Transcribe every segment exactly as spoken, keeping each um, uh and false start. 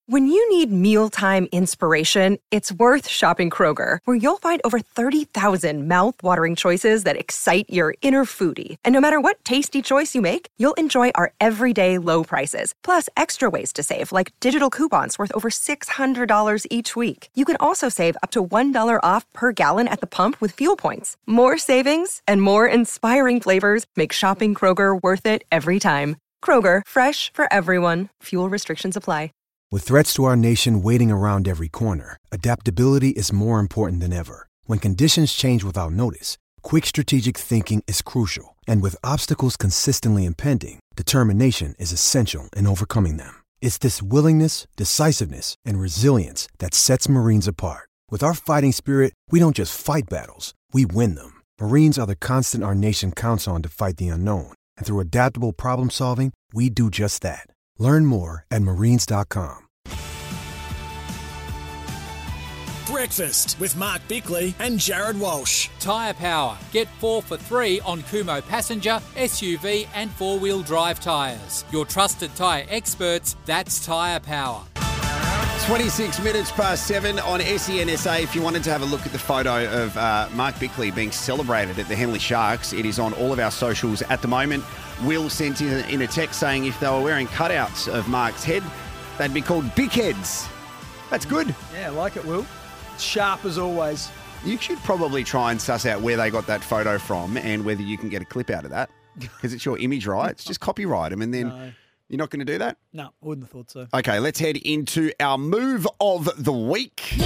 When you need mealtime inspiration, it's worth shopping Kroger, where you'll find over thirty thousand mouth-watering choices that excite your inner foodie. And no matter what tasty choice you make, you'll enjoy our everyday low prices, plus extra ways to save, like digital coupons worth over six hundred dollars each week. You can also save up to one dollar off per gallon at the pump with fuel points. More savings and more inspiring flavors make shopping Kroger worth it every time. Kroger, fresh for everyone. Fuel restrictions apply. With threats to our nation waiting around every corner, adaptability is more important than ever. When conditions change without notice, quick strategic thinking is crucial. And with obstacles consistently impending, determination is essential in overcoming them. It's this willingness, decisiveness, and resilience that sets Marines apart. With our fighting spirit, we don't just fight battles, we win them. Marines are the constant our nation counts on to fight the unknown. And through adaptable problem solving, we do just that. Learn more at marines dot com. Breakfast with Mark Bickley and Jared Walsh. Tyre Power. Get four for three on Kumho passenger, S U V and four-wheel drive tyres. Your trusted tyre experts, that's Tyre Power. twenty-six minutes past seven on S E N S A. If you wanted to have a look at the photo of uh, Mark Bickley being celebrated at the Henley Sharks, it is on all of our socials at the moment. Will sent in, in a text saying if they were wearing cutouts of Mark's head, they'd be called big heads. That's good. Yeah, I like it, Will. Sharp as always. You should probably try and suss out where they got that photo from and whether you can get a clip out of that because it's your image rights. Just copyright them and then No. you're not going to do that? No, I wouldn't have thought so. Okay, let's head into our move of the week.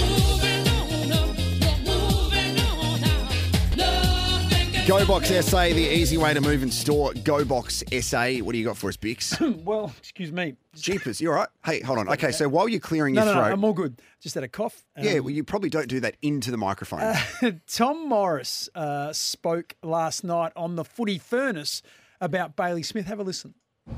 GoBox S A, the easy way to move and store. GoBox S A. What do you got for us, Bix? Well, excuse me. Jeepers, you all right? Hey, hold on. Okay, so while you're clearing No, your no, throat... no, I'm all good. Just had a cough. yeah, Um, well, you probably don't do that into the microphone. Uh, Tom Morris uh, spoke last night on the Footy Furnace about Bailey Smith. Have a listen.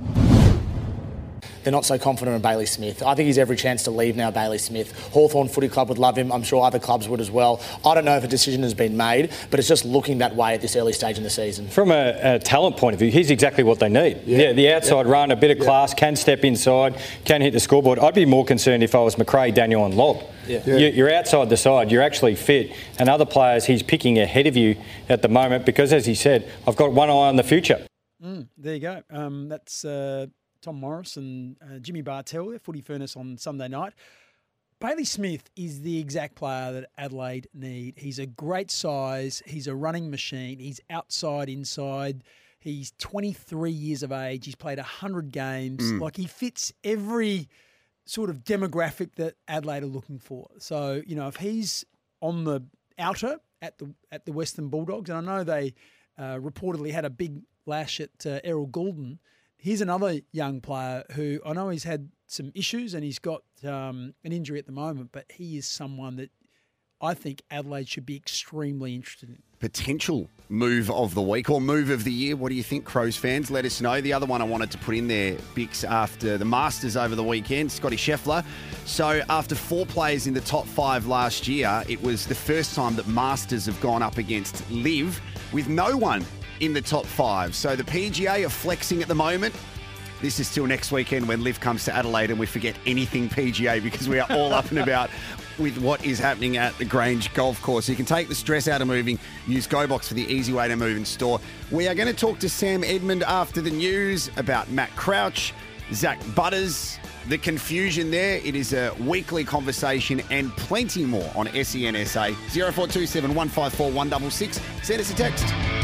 They're not so confident in Bailey Smith. I think he's every chance to leave now, Bailey Smith. Hawthorn Footy Club would love him. I'm sure other clubs would as well. I don't know if a decision has been made, but it's just looking that way at this early stage in the season. From a, a talent point of view, he's exactly what they need. Yeah, yeah the outside yeah. run, a bit of yeah. class, can step inside, can hit the scoreboard. I'd be more concerned if I was McRae, Daniel and Lobb. Yeah. Yeah. You're outside the side, you're actually fit, and other players he's picking ahead of you at the moment because, as he said, I've got one eye on the future. Mm, there you go. Um, that's... Uh... Tom Morris and uh, Jimmy Bartell, their Footy Furnace on Sunday night. Bailey Smith is the exact player that Adelaide need. He's a great size. He's a running machine. He's outside, inside. He's twenty-three years of age. He's played one hundred games. Mm. Like, he fits every sort of demographic that Adelaide are looking for. So, you know, if he's on the outer at the at the Western Bulldogs, and I know they uh, reportedly had a big lash at uh, Errol Goulden. Here's another young player who I know he's had some issues and he's got um, an injury at the moment, but he is someone that I think Adelaide should be extremely interested in. Potential move of the week or move of the year. What do you think, Crows fans? Let us know. The other one I wanted to put in there, Bix, after the Masters over the weekend, Scotty Scheffler. So after four players in the top five last year, it was the first time that Masters have gone up against Liv with no one in the top five. So the P G A are flexing at the moment. This is till next weekend when Liv comes to Adelaide and we forget anything P G A because we are all up and about with what is happening at the Grange Golf Course. So you can take the stress out of moving. Use GoBox for the easy way to move and store. We are going to talk to Sam Edmund after the news about Matt Crouch, Zach Butters, the confusion there. It is a weekly conversation and plenty more on S E N S A. zero four two seven, one five four, one six six. Send us a text.